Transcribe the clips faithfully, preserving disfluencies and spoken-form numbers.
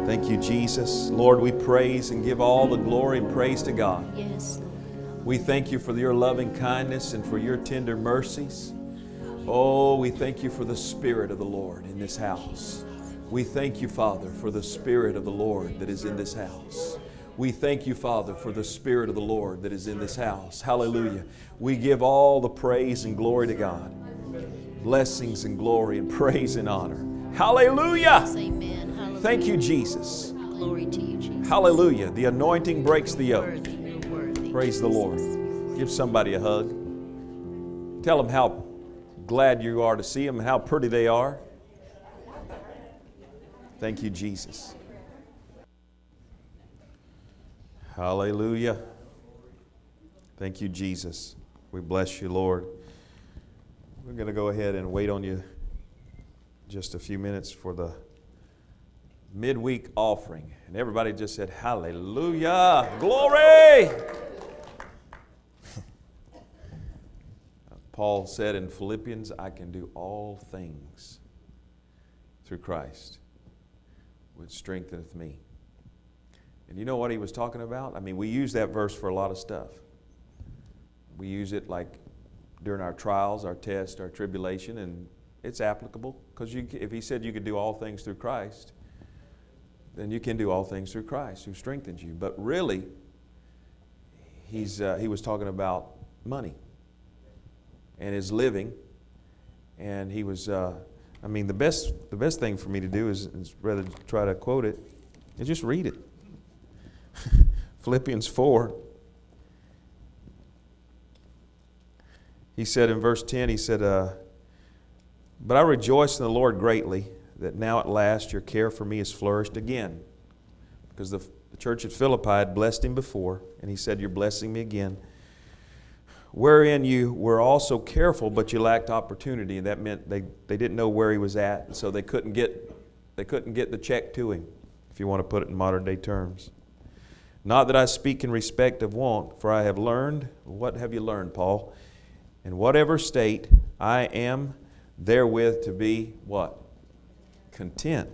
Thank you, Jesus. Lord, we praise and give all the glory and praise to God. Yes. We thank you for your loving kindness and for your tender mercies. Oh, we thank you for the Spirit of the Lord in this house. We thank you, Father, for the Spirit of the Lord that is in this house. We thank you, Father, for the Spirit of the Lord that is in this house. Hallelujah. We give all the praise and glory to God. Blessings and glory and praise and honor. Hallelujah. Yes, amen. Hallelujah. Thank you, Jesus. Glory to you, Jesus. Hallelujah. The anointing breaks the You're yoke. worthy. You're worthy. Praise the Lord. Give somebody a hug. Tell them how glad you are to see them and how pretty they are. Thank you, Jesus. Hallelujah. Thank you, Jesus. We bless you, Lord. We're going to go ahead and wait on you just a few minutes for the midweek offering. And everybody just said, hallelujah, glory. Paul said in Philippians, I can do all things through Christ, which strengtheneth me. And you know what he was talking about? I mean, we use that verse for a lot of stuff. We use it like during our trials, our tests, our tribulation, and it's applicable because you, if he said you could do all things through Christ, then you can do all things through Christ who strengthens you. But really, he's uh, he was talking about money and his living, and he was. Uh, I mean, the best the best thing for me to do is, is rather try to quote it, is just read it. Philippians four. He said in verse ten, he said, uh, but I rejoice in the Lord greatly that now at last your care for me has flourished again. Because the, the church at Philippi had blessed him before, and he said, you're blessing me again. Wherein you were also careful, but you lacked opportunity. And that meant they, they didn't know where he was at, and so they couldn't get they couldn't get the check to him, if you want to put it in modern day terms. Not that I speak in respect of want, for I have learned, what have you learned, Paul? In whatever state I am therewith to be what? Content.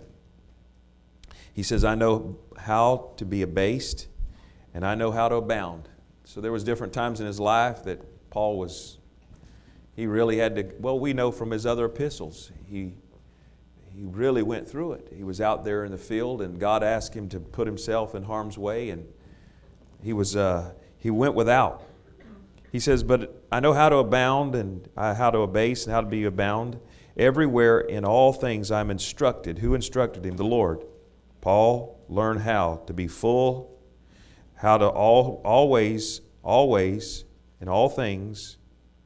He says, I know how to be abased, and I know how to abound. So there was different times in his life that Paul was, he really had to, well, we know from his other epistles, he he really went through it. He was out there in the field, and God asked him to put himself in harm's way, and he was uh, he went without. He says, but I know how to abound and uh, how to abase and how to be abound. Everywhere in all things I'm instructed. Who instructed him? The Lord. Paul learned how to be full, how to all, always, always, in all things,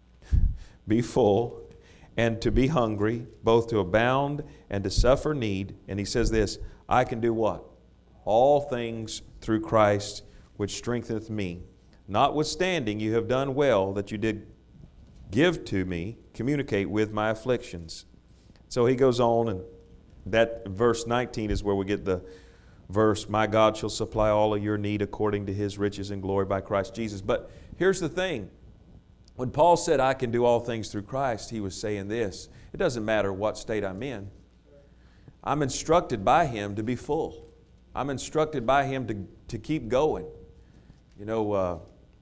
be full, and to be hungry, both to abound and to suffer need. And he says this, I can do what? All things through Christ, which strengtheneth me. Notwithstanding, you have done well that you did give to me, communicate with my afflictions. So he goes on, and that verse nineteen is where we get the verse, my God shall supply all of your need according to his riches and glory by Christ Jesus. But here's the thing. When Paul said, I can do all things through Christ, he was saying this, it doesn't matter what state I'm in. I'm instructed by him to be full. I'm instructed by him to, to keep going. You know, uh,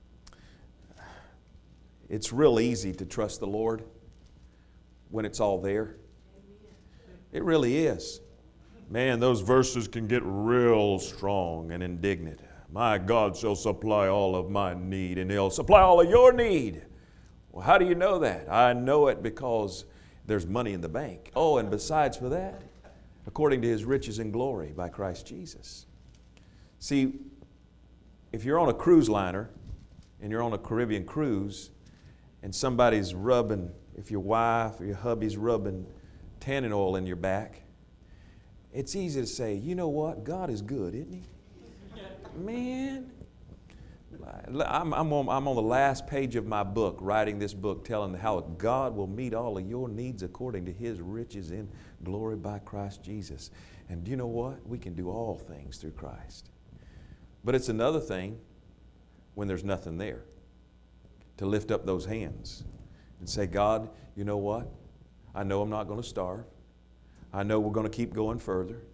it's real easy to trust the Lord when it's all there. It really is. Man, those verses can get real strong and indignant. My God shall supply all of my need, and he'll supply all of your need. Well, how do you know that? I know it because there's money in the bank. Oh, and besides for that, according to his riches and glory by Christ Jesus. See, if you're on a cruise liner and you're on a Caribbean cruise and somebody's rubbing, if your wife or your hubby's rubbing tanning oil in your back, it's easy to say, you know what? God is good, isn't he? Man, I'm, I'm, on, I'm on the last page of my book, writing this book, telling how God will meet all of your needs according to his riches in glory by Christ Jesus. And do you know what? We can do all things through Christ. But it's another thing when there's nothing there to lift up those hands and say, God, you know what? I know I'm not going to starve. I know we're going to keep going further.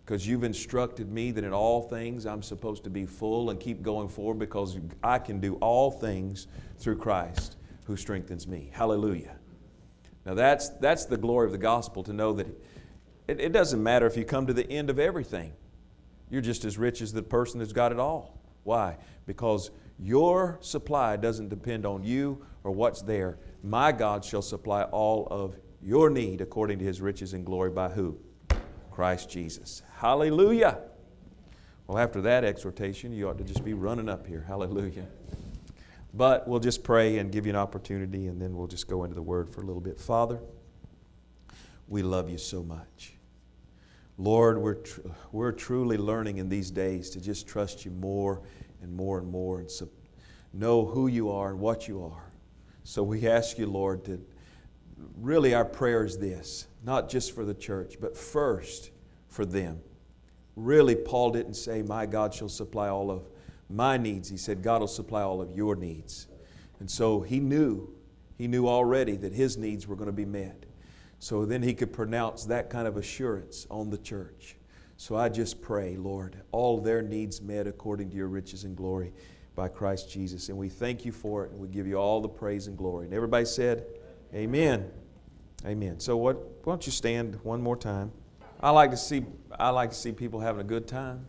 because you've instructed me that in all things I'm supposed to be full and keep going forward, because I can do all things through Christ who strengthens me. Hallelujah. Now that's, that's the glory of the gospel, to know that it, it doesn't matter if you come to the end of everything. You're just as rich as the person that's got it all. Why? Because your supply doesn't depend on you or what's there. My God shall supply all of your need according to His riches and glory by who? Christ Jesus. Hallelujah. Well, after that exhortation, you ought to just be running up here. Hallelujah. But we'll just pray and give you an opportunity, and then we'll just go into the Word for a little bit. Father, we love you so much. Lord, we're, tr- we're truly learning in these days to just trust you more and more and more, and so know who you are and what you are. So we ask you, Lord, to really, our prayer is this, not just for the church, but first for them. Really, Paul didn't say, my God shall supply all of my needs. He said, God will supply all of your needs. And so he knew, he knew already that his needs were going to be met. So then he could pronounce that kind of assurance on the church. So I just pray, Lord, all their needs met according to your riches and glory by Christ Jesus. And we thank you for it, and we give you all the praise and glory. And everybody said, amen. Amen. So what, why don't you stand one more time? I like to see I like to see people having a good time.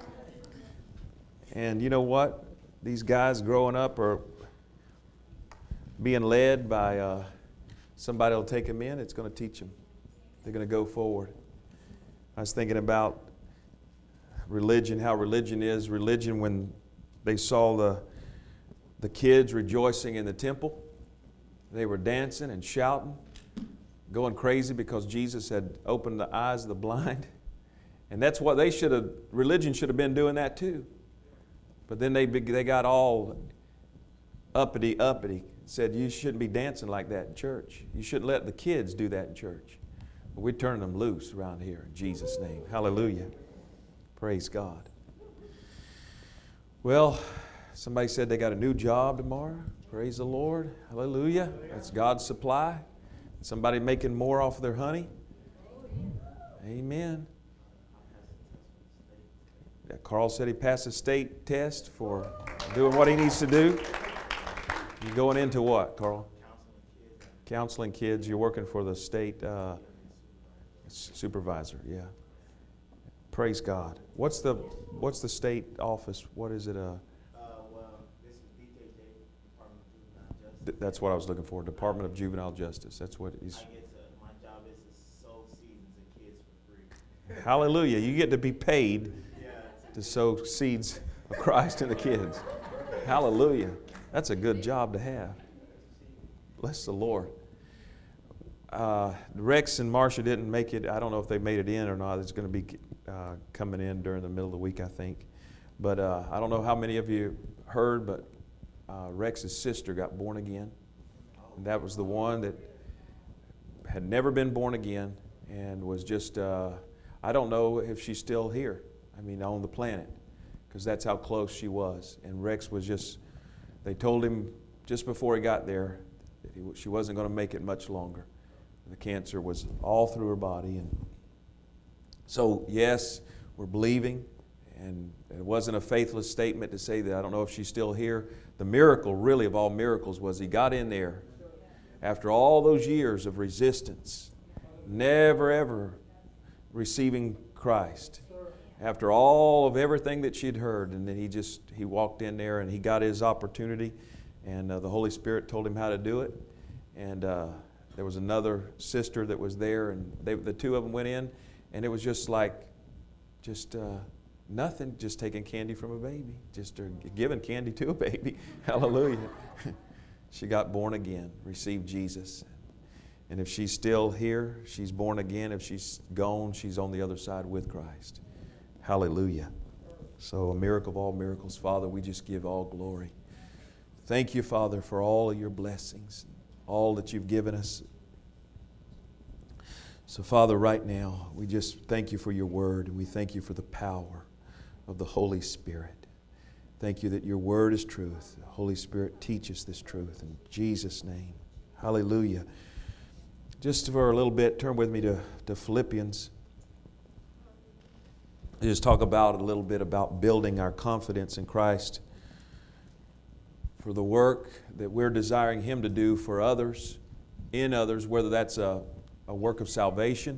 And you know what? These guys growing up are being led by uh, somebody will take them in. It's going to teach them. They're going to go forward. I was thinking about religion, how religion is. Religion, when they saw the the kids rejoicing in the temple, they were dancing and shouting, going crazy because Jesus had opened the eyes of the blind. And that's what they should have, religion should have been doing that too. But then they they got all uppity, uppity, said you shouldn't be dancing like that in church. You shouldn't let the kids do that in church. But we're turning them loose around here in Jesus' name. Hallelujah. Praise God. Well, somebody said they got a new job tomorrow. Praise the Lord. Hallelujah. That's God's supply. Somebody making more off of their honey. Amen. Yeah, Carl said he passed a state test for doing what he needs to do. You're going into what, Carl? Counseling kids. You're working for the state uh, supervisor. Yeah. Praise God. What's the What's the state office? What is it? Uh, Uh, well, this is D J J, Department of Juvenile Justice. That's what I was looking for. Department of Juvenile Justice. That's what he's. I get to, my job is to sow seeds to kids for free. Hallelujah. You get to be paid Yeah. to sow seeds of Christ in the kids. Hallelujah. That's a good job to have. Bless the Lord. Uh, Rex and Marcia didn't make it. I don't know if they made it in or not. It's going to be uh, coming in during the middle of the week, I think. But uh, I don't know how many of you heard, but uh, Rex's sister got born again. And that was the one that had never been born again and was just, uh, I don't know if she's still here. I mean, on the planet, because that's how close she was. And Rex was just, they told him just before he got there that he, she wasn't going to make it much longer. The cancer was all through her body. And so, yes, we're believing. And it wasn't a faithless statement to say that I don't know if she's still here. The miracle, really, of all miracles was he got in there after all those years of resistance, never, ever receiving Christ. After all of everything that she'd heard, and then he just, he walked in there and he got his opportunity, and uh, the Holy Spirit told him how to do it. And uh, there was another sister that was there, and they, the two of them went in, and it was just like, just uh, nothing, just taking candy from a baby, just uh, giving candy to a baby. Hallelujah. She got born again, received Jesus. And if she's still here, she's born again. If she's gone, she's on the other side with Christ. Hallelujah. So a miracle of all miracles. Father, we just give all glory. Thank you, Father, for all of your blessings, all that you've given us. So, Father, right now, we just thank you for your word, and we thank you for the power of the Holy Spirit. Thank you that your word is truth. The Holy Spirit, teach us this truth in Jesus' name. Hallelujah. Just for a little bit, turn with me to, to Philippians. just talk about a little bit about building our confidence in Christ for the work that we're desiring Him to do for others, in others, whether that's a, a work of salvation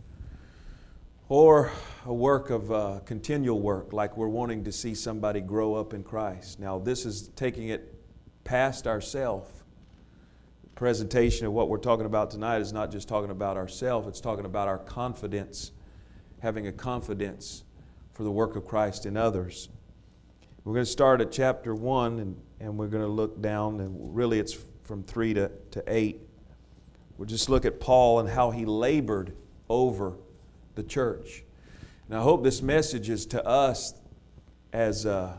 or a work of uh, continual work, like we're wanting to see somebody grow up in Christ. Now, this is taking it past ourselves. The presentation of what we're talking about tonight is not just talking about ourselves, it's talking about our confidence, having a confidence for the work of Christ in others. We're going to start at chapter one, and, and we're going to look down, and really it's from three to, to eight. We'll just look at Paul and how he labored over the church. And I hope this message is to us as uh,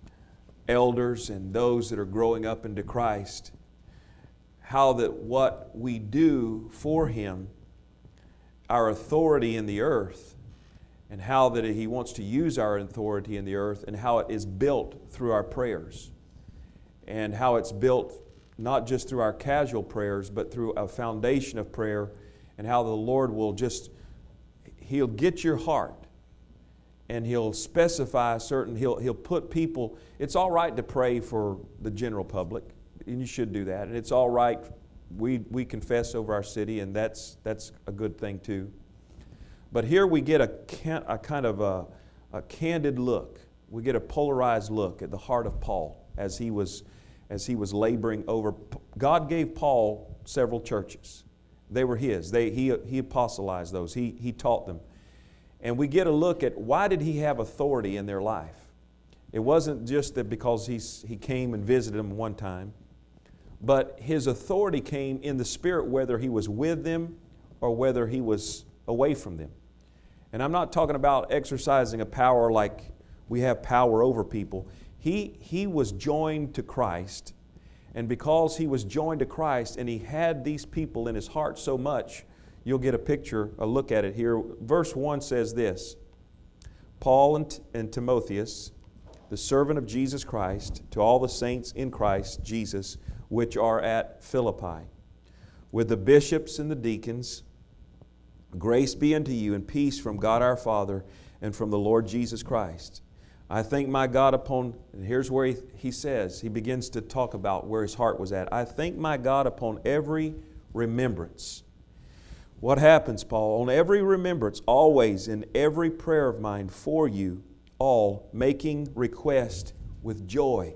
elders and those that are growing up into Christ, how that what we do for Him, our authority in the earth, and how that He wants to use our authority in the earth, and how it is built through our prayers, and how it's built not just through our casual prayers, but through a foundation of prayer, and how the Lord will just, He'll get your heart, and He'll specify certain, He'll, He'll put people, it's all right to pray for the general public, and you should do that, and it's all right, we, we confess over our city, and that's, that's a good thing too. But here we get a, can, a kind of a, a candid look. We get a polarized look at the heart of Paul as he was, as he was laboring over. God gave Paul several churches. They were his. They, he, he apostolized those. He, he taught them. And we get a look at why did he have authority in their life. It wasn't just that because he's, he came and visited them one time, but his authority came in the Spirit whether he was with them or whether he was away from them. And I'm not talking about exercising a power like we have power over people. He, he was joined to Christ, and because he was joined to Christ and he had these people in his heart so much, you'll get a picture, a look at it here. Verse one says this, Paul and, and Timotheus, the servant of Jesus Christ, to all the saints in Christ Jesus, which are at Philippi, with the bishops and the deacons, grace be unto you and peace from God our Father and from the Lord Jesus Christ. I thank my God upon, and here's where he, he says, he begins to talk about where his heart was at. I thank my God upon every remembrance. What happens, Paul? On every remembrance, always in every prayer of mine for you, all making request with joy.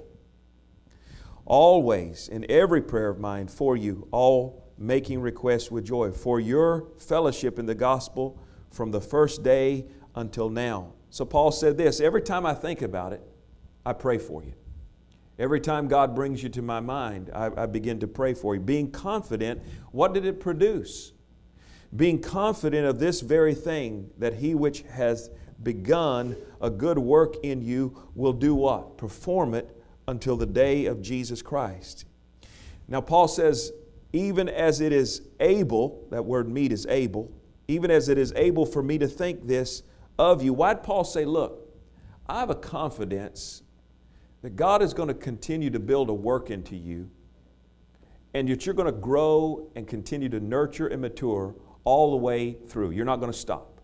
Always in every prayer of mine for you, all making request with joy for your fellowship in the gospel from the first day until now. So Paul said this, every time I think about it, I pray for you. Every time God brings you to my mind, I, I begin to pray for you. Being confident, what did it produce? Being confident of this very thing, that he which has begun a good work in you will do what? Perform it until the day of Jesus Christ. Now Paul says, even as it is able, that word meet is able, even as it is able for me to think this of you. Why'd Paul say, look, I have a confidence that God is going to continue to build a work into you, and that you're going to grow and continue to nurture and mature all the way through. You're not going to stop.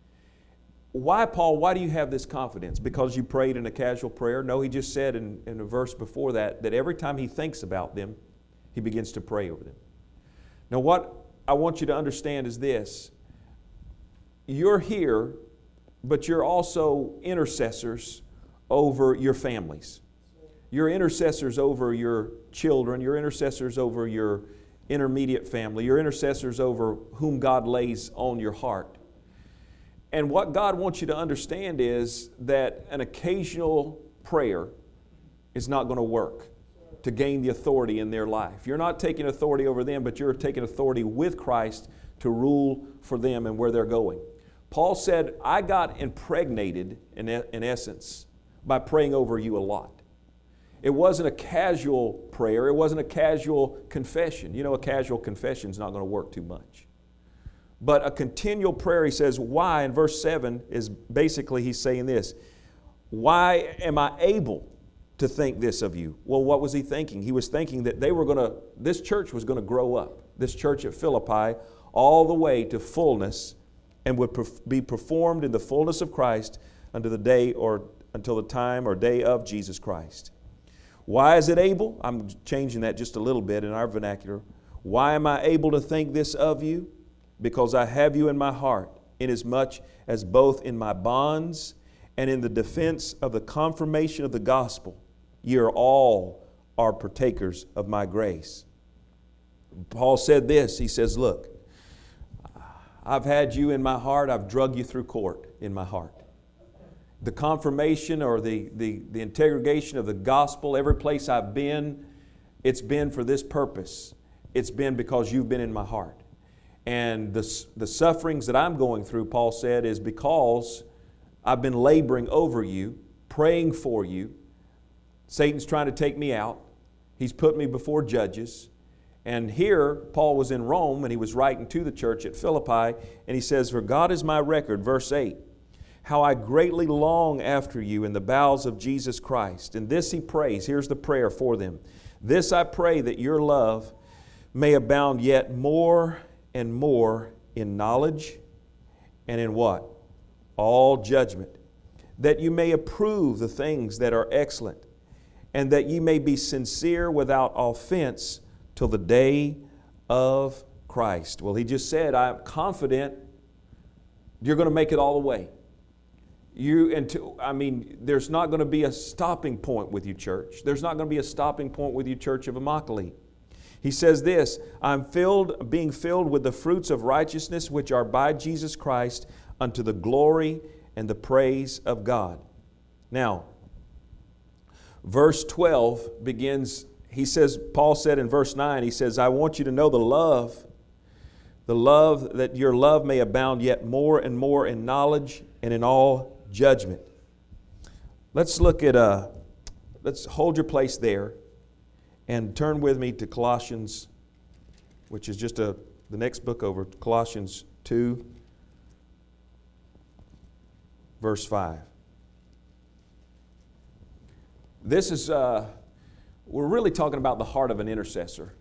Why, Paul, why do you have this confidence? Because you prayed in a casual prayer? No, he just said in, in a verse before that, that every time he thinks about them, he begins to pray over them. Now what I want you to understand is this. You're here, but you're also intercessors over your families. You're intercessors over your children. You're intercessors over your intermediate family. You're intercessors over whom God lays on your heart. And what God wants you to understand is that an occasional prayer is not going to work to gain the authority in their life. You're not taking authority over them, but you're taking authority with Christ to rule for them and where they're going. Paul said, I got impregnated, in, in essence, by praying over you a lot. It wasn't a casual prayer. It wasn't a casual confession. You know, a casual confession is not going to work too much. But a continual prayer, he says, why? In verse seven is basically he's saying this. Why am I able to think this of you? Well, what was he thinking? He was thinking that they were going to, this church was going to grow up. This church at Philippi all the way to fullness and would be performed in the fullness of Christ unto the day or until the time or day of Jesus Christ. Why is it able? I'm changing that just a little bit in our vernacular. Why am I able to think this of you? Because I have you in my heart, inasmuch as both in my bonds and in the defense of the confirmation of the gospel, ye are all are partakers of my grace. Paul said this, he says, look, I've had you in my heart, I've drug you through court in my heart. The confirmation or the, the, the integration of the gospel, every place I've been, it's been for this purpose. It's been because you've been in my heart. And the, the sufferings that I'm going through, Paul said, is because I've been laboring over you, praying for you. Satan's trying to take me out. He's put me before judges. And here, Paul was in Rome and he was writing to the church at Philippi, and he says, for God is my record, verse eight, how I greatly long after you in the bowels of Jesus Christ. And this he prays. Here's the prayer for them. This I pray, that your love may abound yet more and more in knowledge and in what? All judgment. That you may approve the things that are excellent, and that ye may be sincere without offense till the day of Christ. Well, he just said, I'm confident you're going to make it all the way. You and to, I mean, there's not going to be a stopping point with you, church. There's not going to be a stopping point with you, church of Immokalee. He says this, I'm filled, being filled with the fruits of righteousness which are by Jesus Christ unto the glory and the praise of God. Now, verse twelve begins, he says, Paul said in verse nine, he says, I want you to know the love, the love, that your love may abound yet more and more in knowledge and in all judgment. Let's look at, uh, let's hold your place there and turn with me to Colossians, which is just a, the next book over, Colossians two, verse five. This is, uh, we're really talking about the heart of an intercessor.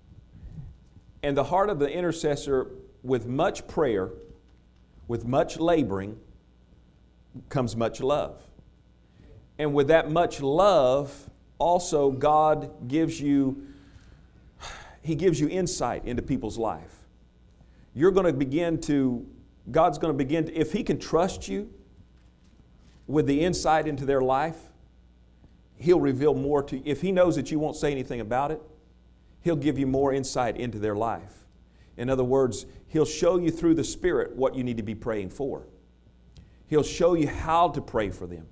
And the heart of the intercessor, with much prayer, with much laboring, comes much love. And with that much love, also God gives you, He gives you insight into people's life. You're going to begin to, God's going to begin to, if He can trust you with the insight into their life, He'll reveal more to you. If He knows that you won't say anything about it, He'll give you more insight into their life. In other words, He'll show you through the Spirit what you need to be praying for. He'll show you how to pray for them.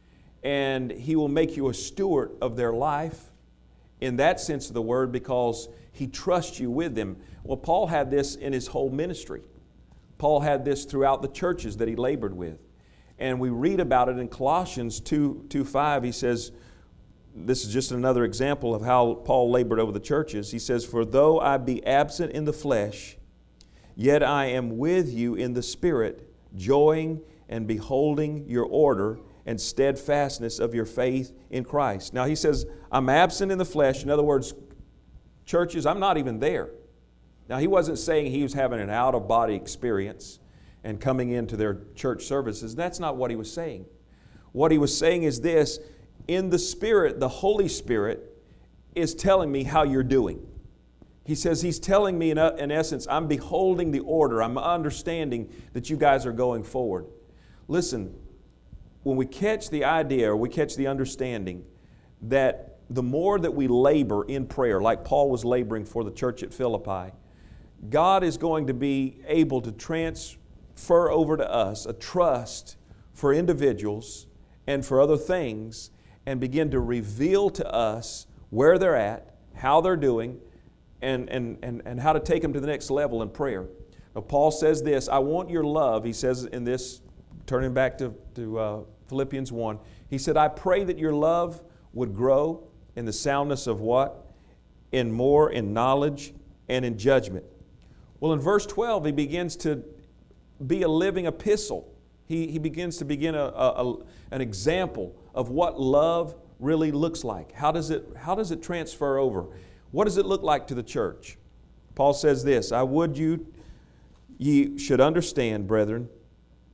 And He will make you a steward of their life in that sense of the word, because He trusts you with them. Well, Paul had this in his whole ministry. Paul had this throughout the churches that he labored with. And we read about it in Colossians two five. He says, this is just another example of how Paul labored over the churches. He says, for though I be absent in the flesh, yet I am with you in the Spirit, joying and beholding your order and steadfastness of your faith in Christ. Now he says, I'm absent in the flesh. In other words, churches, I'm not even there. Now he wasn't saying he was having an out-of-body experience and coming into their church services. That's not what he was saying. What he was saying is this, in the Spirit, the Holy Spirit is telling me how you're doing. He says He's telling me in, in essence, I'm beholding the order. I'm understanding that you guys are going forward. Listen, when we catch the idea or we catch the understanding that the more that we labor in prayer, like Paul was laboring for the church at Philippi, God is going to be able to transfer over to us a trust for individuals and for other things, and begin to reveal to us where they're at, how they're doing, and, and, and, and how to take them to the next level in prayer. Now, Paul says this, I want your love, he says in this, turning back to, to uh, Philippians one, he said, I pray that your love would grow in the soundness of what? In more in knowledge and in judgment. Well, in verse twelve, he begins to be a living epistle. He, he begins to begin a, a, a, an example of what love really looks like. How does it, how does it transfer over? What does it look like to the church? Paul says this, I would you, ye should understand, brethren,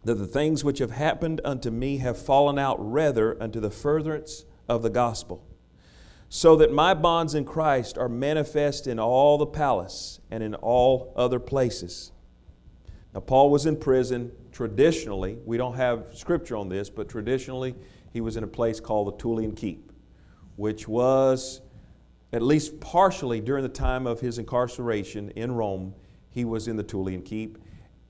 that the things which have happened unto me have fallen out rather unto the furtherance of the gospel, so that my bonds in Christ are manifest in all the palace and in all other places. Now, Paul was in prison traditionally. We don't have scripture on this, but traditionally he was in a place called the Tullian Keep, which was, at least partially during the time of his incarceration in Rome, he was in the Tullian Keep.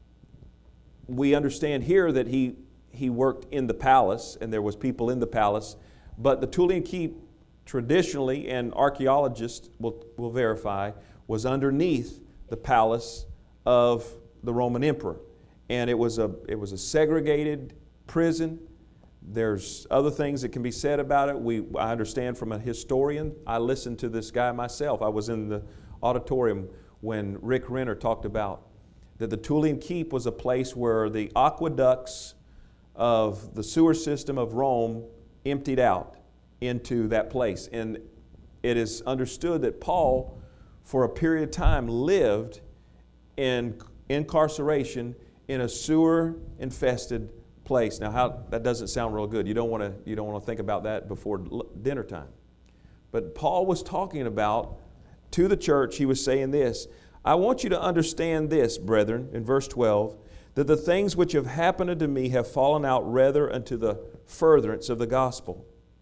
We understand here that he, he worked in the palace and there was people in the palace, but the Tullian Keep traditionally, and archaeologists will, will verify, was underneath the palace of the Roman emperor. And it was a, it was a segregated prison. There's other things that can be said about it. We, I understand from a historian. I listened to this guy myself. I was in the auditorium when Rick Renner talked about that the Tullian Keep was a place where the aqueducts of the sewer system of Rome emptied out into that place. And it is understood that Paul, for a period of time, lived in incarceration in a sewer-infested place. Now, how that doesn't sound real good. You don't want to you don't want to think about that before dinner time. But Paul was talking about to the church. He was saying this: I want you to understand this, brethren, in verse twelve, that the things which have happened unto me have fallen out rather unto the furtherance of the gospel,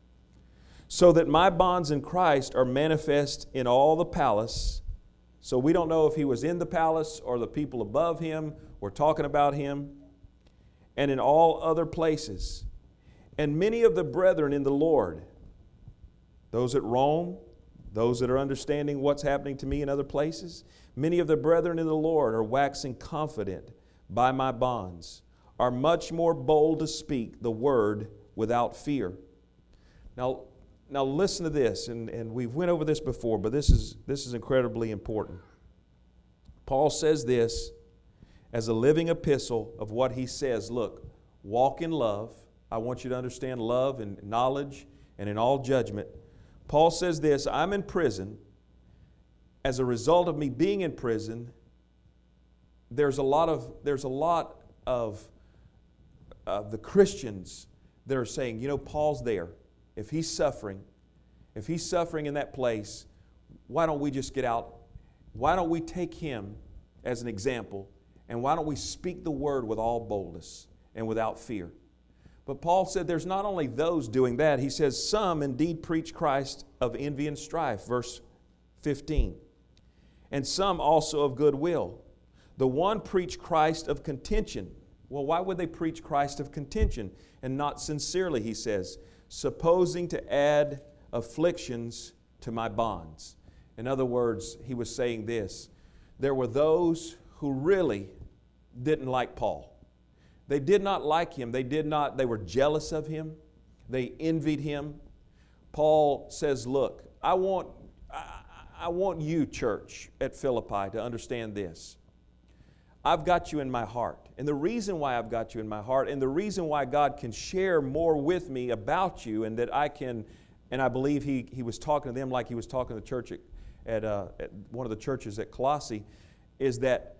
so that my bonds in Christ are manifest in all the palace. So we don't know if he was in the palace or the people above him were talking about him, and in all other places. And many of the brethren in the Lord, those at Rome, those that are understanding what's happening to me in other places, many of the brethren in the Lord are waxing confident by my bonds, are much more bold to speak the word without fear. Now, now listen to this, and, and we've went over this before, but this is, this is incredibly important. Paul says this as a living epistle of what he says. Look, walk in love. I want you to understand love and knowledge and in all judgment. Paul says this: I'm in prison. As a result of me being in prison, there's a lot of there's a lot of uh, the Christians that are saying, you know, Paul's there. If he's suffering, if he's suffering in that place, why don't we just get out? Why don't we take him as an example, and why don't we speak the word with all boldness and without fear? But Paul said there's not only those doing that. He says some indeed preach Christ of envy and strife, verse fifteen. And some also of goodwill. The one preach Christ of contention. Well, why would they preach Christ of contention and not sincerely, he says, supposing to add afflictions to my bonds. In other words, he was saying this: there were those who really didn't like Paul. They did not like him. They did not, they were jealous of him. They envied him. Paul says, look, I want, I, I want you, church at Philippi, to understand this. I've got you in my heart. And the reason why I've got you in my heart, and the reason why God can share more with me about you, and that I can, and I believe he, he was talking to them like he was talking to the church at, at, uh, at one of the churches at Colossae, is that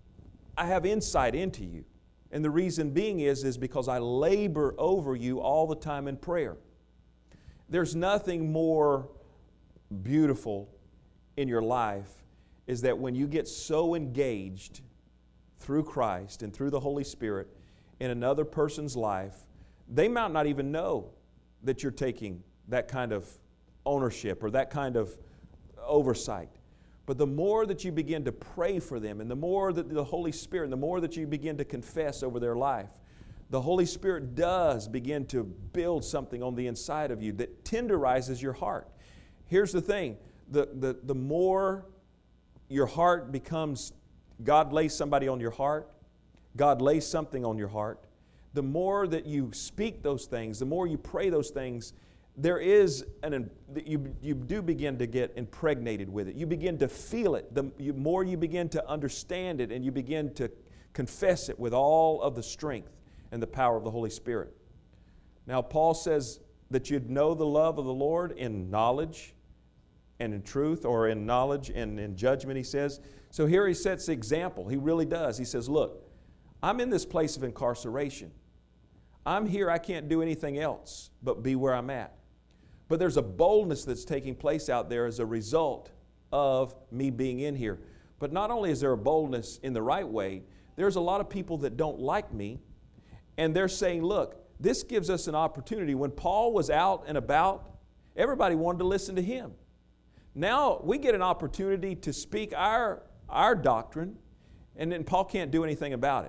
I have insight into you. And the reason being is, is because I labor over you all the time in prayer. There's nothing more beautiful in your life is that when you get so engaged through Christ and through the Holy Spirit in another person's life, they might not even know that you're taking that kind of ownership or that kind of oversight. But the more that you begin to pray for them, and the more that the Holy Spirit, and the more that you begin to confess over their life, the Holy Spirit does begin to build something on the inside of you that tenderizes your heart. Here's the thing, the, the, the more your heart becomes, God lays somebody on your heart, God lays something on your heart, the more that you speak those things, the more you pray those things, there is an, you, you do begin to get impregnated with it. You begin to feel it. The you, more you begin to understand it, and you begin to confess it with all of the strength and the power of the Holy Spirit. Now, Paul says that you'd know the love of the Lord in knowledge and in truth, or in knowledge and in judgment, he says. So here he sets the example. He really does. He says, look, I'm in this place of incarceration. I'm here, I can't do anything else but be where I'm at. But there's a boldness that's taking place out there as a result of me being in here. But not only is there a boldness in the right way, there's a lot of people that don't like me, and they're saying, look, this gives us an opportunity. When Paul was out and about, everybody wanted to listen to him. Now we get an opportunity to speak our, our doctrine, and then Paul can't do anything about it.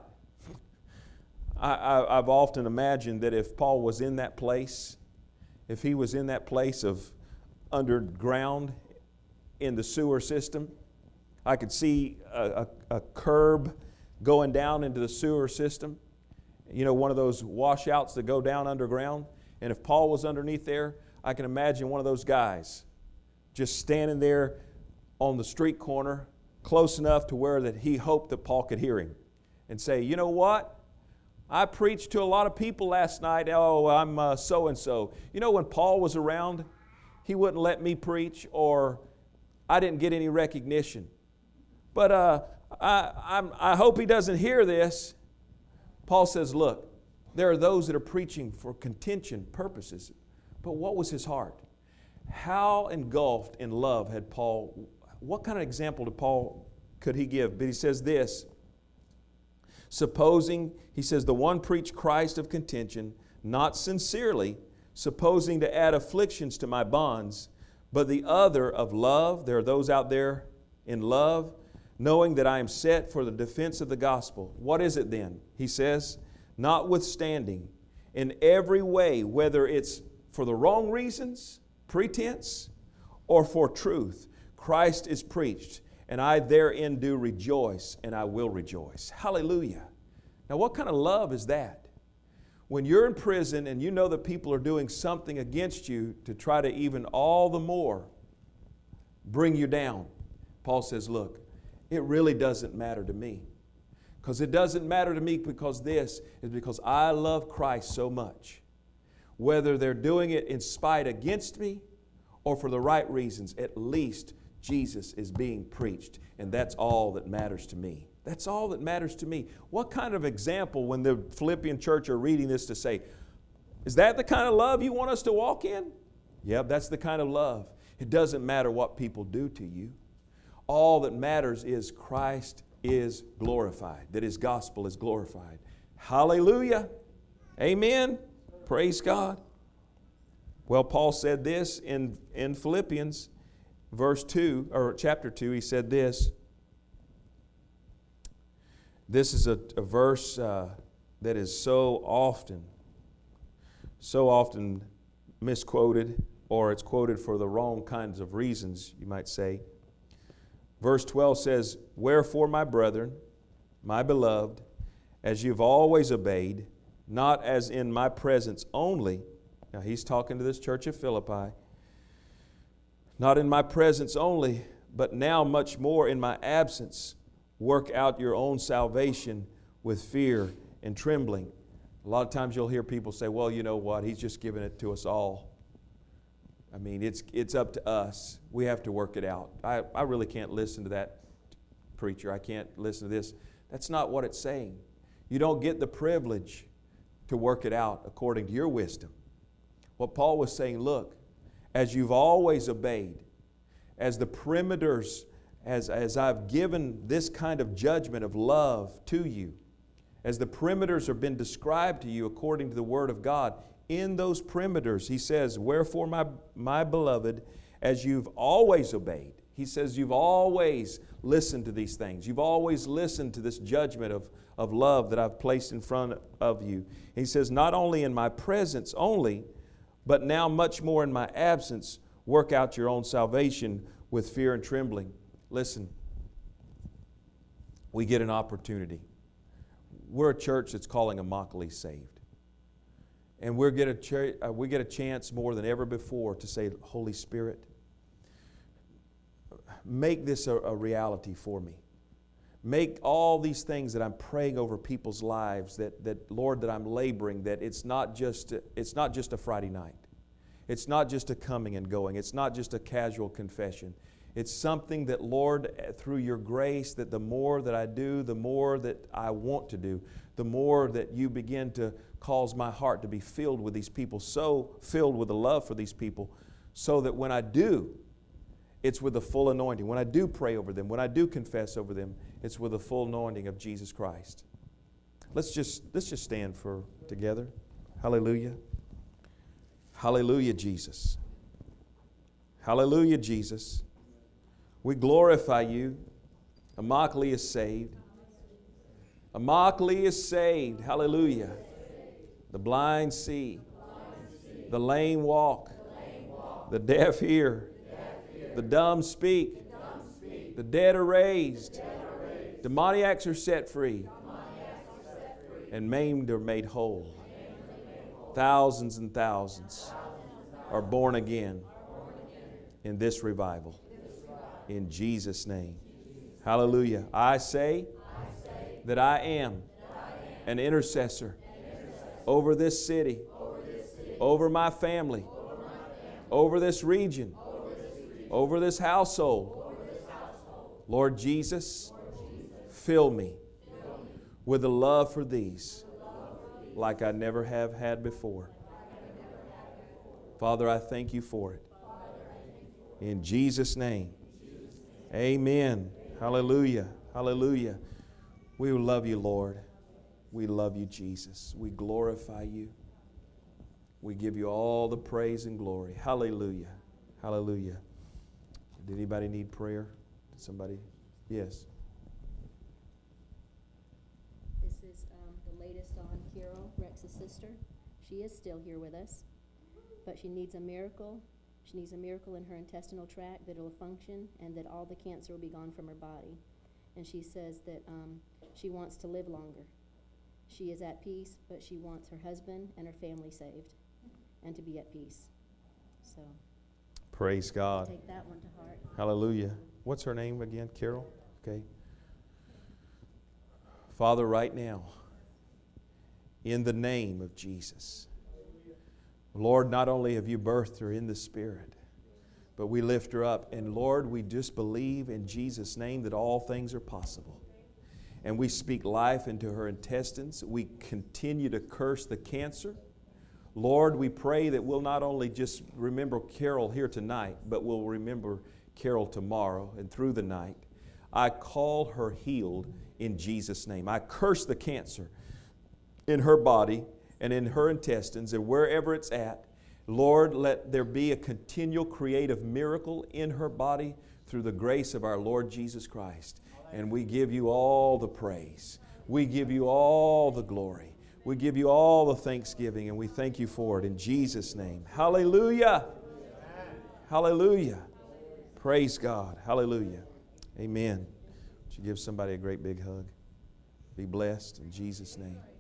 I, I, I've often imagined that if Paul was in that place, if he was in that place of underground in the sewer system, I could see a, a, a curb going down into the sewer system. You know, one of those washouts that go down underground. And if Paul was underneath there, I can imagine one of those guys just standing there on the street corner, close enough to where that he hoped that Paul could hear him and say, you know what? I preached to a lot of people last night. Oh, I'm uh, so-and-so. You know, when Paul was around, he wouldn't let me preach, or I didn't get any recognition. But uh, I, I'm, I hope he doesn't hear this. Paul says, look, there are those that are preaching for contention purposes. But what was his heart? How engulfed in love had Paul, what kind of example did Paul, could he give? But he says this, supposing, he says, the one preached Christ of contention, not sincerely, supposing to add afflictions to my bonds, but the other of love. There are those out there in love, knowing that I am set for the defense of the gospel. What is it then? He says, notwithstanding, in every way, whether it's for the wrong reasons, pretense, or for truth, Christ is preached, and I therein do rejoice, and I will rejoice. Hallelujah. Now, what kind of love is that? When you're in prison and you know that people are doing something against you to try to even all the more bring you down, Paul says, look, it really doesn't matter to me. Because it doesn't matter to me because this is because I love Christ so much. Whether they're doing it in spite against me or for the right reasons, at least Jesus is being preached. And that's all that matters to me. That's all that matters to me. What kind of example when the Philippian church are reading this to say, is that the kind of love you want us to walk in? Yep, that's the kind of love. It doesn't matter what people do to you. All that matters is Christ is glorified, that His gospel is glorified. Hallelujah. Amen. Praise God. Well, Paul said this in, in Philippians verse two, or chapter two, he said this. This is a, a verse uh, that is so often, so often misquoted, or it's quoted for the wrong kinds of reasons, you might say. Verse twelve says, wherefore, my brethren, my beloved, as you've always obeyed, not as in my presence only. Now he's talking to this church of Philippi. Not in my presence only, but now much more in my absence. Work out your own salvation with fear and trembling. A lot of times you'll hear people say, well, you know what, He's just giving it to us all. I mean, it's it's up to us. We have to work it out. I, I really can't listen to that preacher. I can't listen to this. That's not what it's saying. You don't get the privilege to work it out according to your wisdom. What Paul was saying, look, as you've always obeyed, as the perimeters, as, as I've given this kind of judgment of love to you, as the perimeters have been described to you according to the Word of God, in those perimeters, he says, wherefore, my, my beloved, as you've always obeyed. He says you've always listened to these things. You've always listened to this judgment of, of love that I've placed in front of you. He says, not only in my presence only, but now much more in my absence, work out your own salvation with fear and trembling. Listen, we get an opportunity. We're a church that's calling Immokalee saved. And we get, a ch- uh, we get a chance more than ever before to say, Holy Spirit, make this a, a reality for me. Make all these things that I'm praying over people's lives, that, that Lord, that I'm laboring, that it's not just it's not just a Friday night. It's not just a coming and going. It's not just a casual confession. It's something that, Lord, through your grace, that the more that I do, the more that I want to do, the more that you begin to cause my heart to be filled with these people, so filled with a love for these people, so that when I do, it's with the full anointing. When I do pray over them, when I do confess over them, it's with the full anointing of Jesus Christ. Let's just, let's just stand for together. Hallelujah. Hallelujah, Jesus. Hallelujah, Jesus. We glorify you. Immokalee is saved. Immokalee is saved. Hallelujah. The blind see. The lame walk. The deaf hear. The dumb speak. The dead are raised. Demoniacs are set free. And maimed are made whole. Thousands and thousands are born again in this revival. In Jesus' name. Hallelujah. I say that I am an intercessor over this city, over my family, over this region, over this household. Lord Jesus, fill me with a love for these like I never have had before. Father, I thank you for it. In Jesus' name. Amen. Hallelujah. Hallelujah. We love you, Lord. We love you, Jesus. We glorify you. We give you all the praise and glory. Hallelujah. Hallelujah. Did anybody need prayer? Did somebody? Yes. This is um, the latest on Carol, Rex's sister. She is still here with us, but she needs a miracle. She needs a miracle in her intestinal tract that it will function and that all the cancer will be gone from her body. And she says that um, she wants to live longer. She is at peace, but she wants her husband and her family saved and to be at peace. So, praise God. take that one to heart. Hallelujah. What's her name again? Carol? Okay. Father, right now, in the name of Jesus, Lord, not only have you birthed her in the Spirit, but we lift her up. And Lord, we just believe in Jesus' name that all things are possible. And we speak life into her intestines. We continue to curse the cancer. Lord, we pray that we'll not only just remember Carol here tonight, but we'll remember Carol tomorrow and through the night. I call her healed in Jesus' name. I curse the cancer in her body and in her intestines and wherever it's at. Lord, let there be a continual creative miracle in her body through the grace of our Lord Jesus Christ. And we give you all the praise. We give you all the glory. We give you all the thanksgiving, and we thank you for it in Jesus' name. Hallelujah. Hallelujah. Praise God. Hallelujah. Amen. Would you give somebody a great big hug? Be blessed in Jesus' name.